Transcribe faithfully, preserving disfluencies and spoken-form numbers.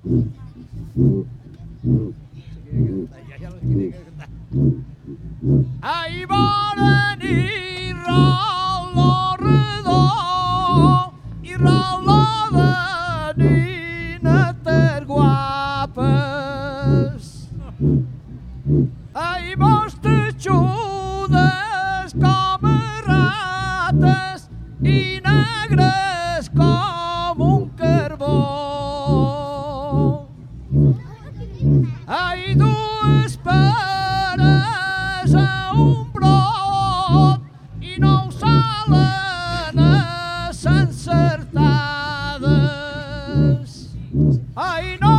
Ai, bona nit, rol·lo redó, i rol·lo de ninetes guapes. Ai, vostres xudes com a rates i negres com un carbó. Ai, dues peres a un brot i nou salenes encertades. Ai, no